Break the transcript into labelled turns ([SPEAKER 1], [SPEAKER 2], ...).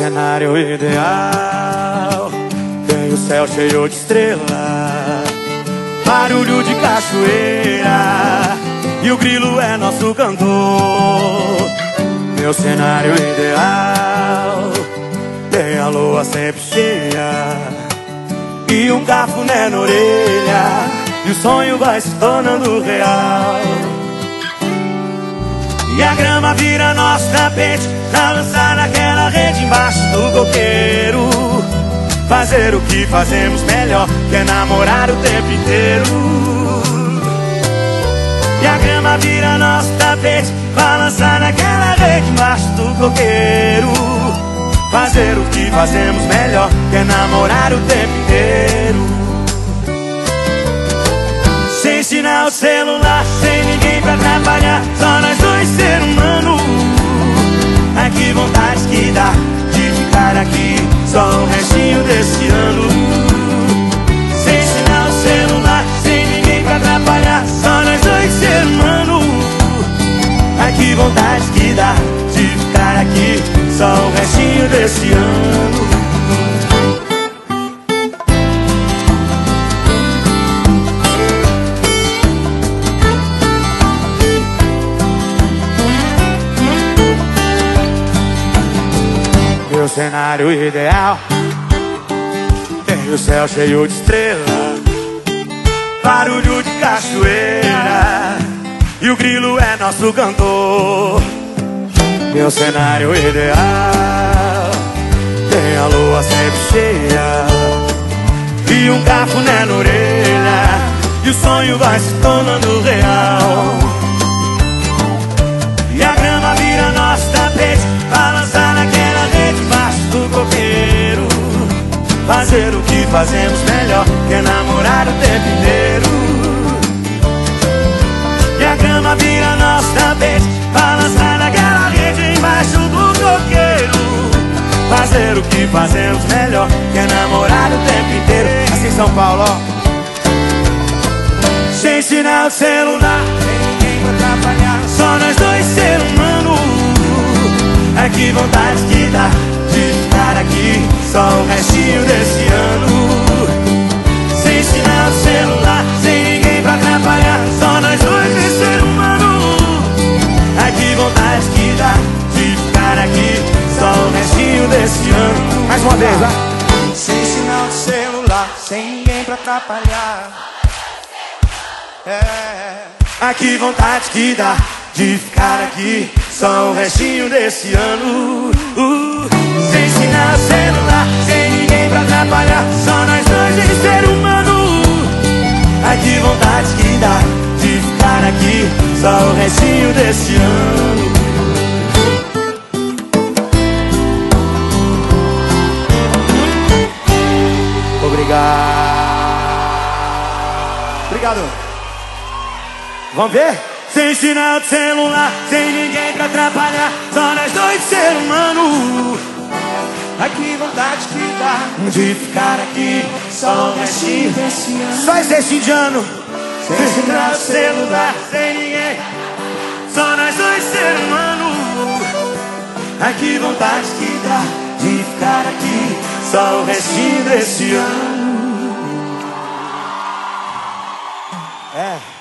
[SPEAKER 1] cenário ideal tem o céu cheio de estrelas, barulho de cachoeira e o grilo é nosso cantor. Meu cenário ideal tem a lua sempre cheia e um cafuné na orelha, e o sonho vai se tornando real. E a grama vira nosso tapete pra lançar naquela rede embaixo do coqueiro. Fazer o que fazemos melhor, que é namorar o tempo inteiro. E a grama vira nosso tapete pra lançar naquela rede embaixo do coqueiro. Fazer o que fazemos melhor, que é namorar o tempo inteiro. Sem sinal celular, sem ninguém pra atrapalhar, só nós dois ser humano. Ai, que vontade que dá de ficar aqui, só o restinho desse ano. Sem sinal celular, sem ninguém pra atrapalhar, só nós dois ser humano. Ai, que vontade que dá de ficar aqui, só o restinho desse ano. Meu cenário ideal tem o céu cheio de estrelas, barulho de cachoeira e o grilo é nosso cantor. Meu cenário ideal tem a lua sempre cheia e um cafuné na orelha, e o sonho vai se tornando real. E a grama vira nosso tapete pra lançar naquela rede embaixo do coqueiro. Fazer o que fazemos melhor, que é namorar o tempo inteiro. E a grama vira nosso tapete pra lançar naquela rede embaixo do coqueiro. Fazer o que fazemos melhor, que é namorar o tempo inteiro. Assim São Paulo, ó. Sem sinal de celular, sem ninguém pra atrapalhar, só nós dois ser humano. É que vontade que dá de ficar aqui, só o restinho desse ano. Sem sinal de celular, sem ninguém pra atrapalhar, só nós dois ser humano. É que vontade que dá de ficar aqui, só o restinho desse ano. Mais uma vez, vai. Sem sinal de celular, sem ninguém pra atrapalhar. Ah, que vontade que dá de ficar aqui, só o restinho desse ano. Sem sinal celular, sem ninguém pra atrapalhar, só nós dois em ser humano. Ai, que vontade que dá de ficar aqui, só o restinho desse ano. Obrigado. Vamos ver? Sem sinal de celular, sem ninguém pra atrapalhar, só nós dois ser humano. Ai, que vontade que dá de ficar aqui, só o restinho desse ano. Só esse restinho de ano. Sem sinal de celular, sem ninguém, só nós dois ser humano. Ai, que vontade que dá de ficar aqui, só o restinho desse ano. É.